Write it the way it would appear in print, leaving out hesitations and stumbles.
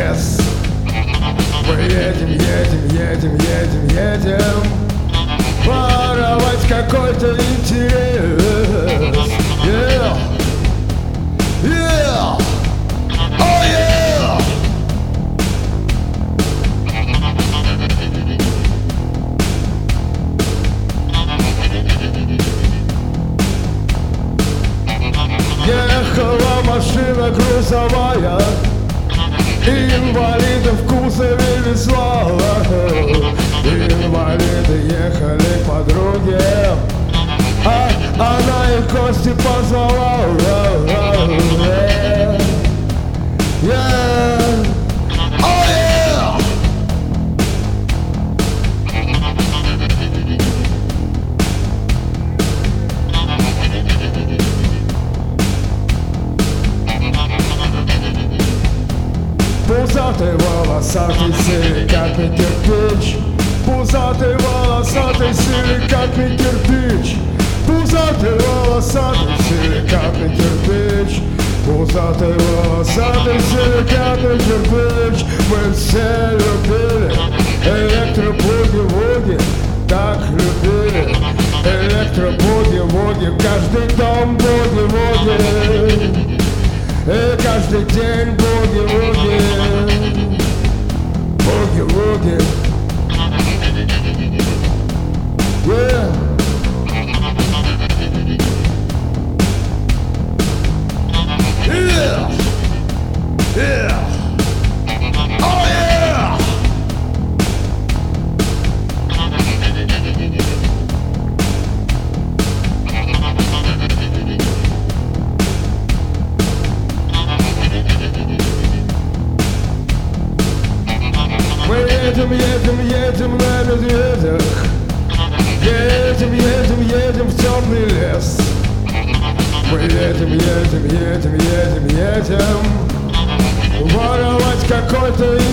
лес. Мы едем, едем, едем, едем, едем воровать какой-то интерес. Yeah. Yeah. Oh yeah. Ехала машина грузовая, инвалиды в кузове везла. Инвалиды ехали подруги, а она их в гости позвала. Yeah. Oh yeah. Пузатый, волосатый, силикатный кирпич. Пузатый, волосатый, силикатный кирпич. Пузатый, волосатый, силикатный кирпич. Пузатый, волосатый, силикатный кирпич. Мы все любили электробуги-вуги, так любили электробуги-вуги. Каждый дом буги-вуги, и каждый день буги-вуги. Буги-вуги. Yeah. Yeah. Yeah. Oh yeah. Мы едем, едем, едем на медведях. Едем, едем, едем в темный лес. Мы едем, едем, едем, едем, едем воровать какой-то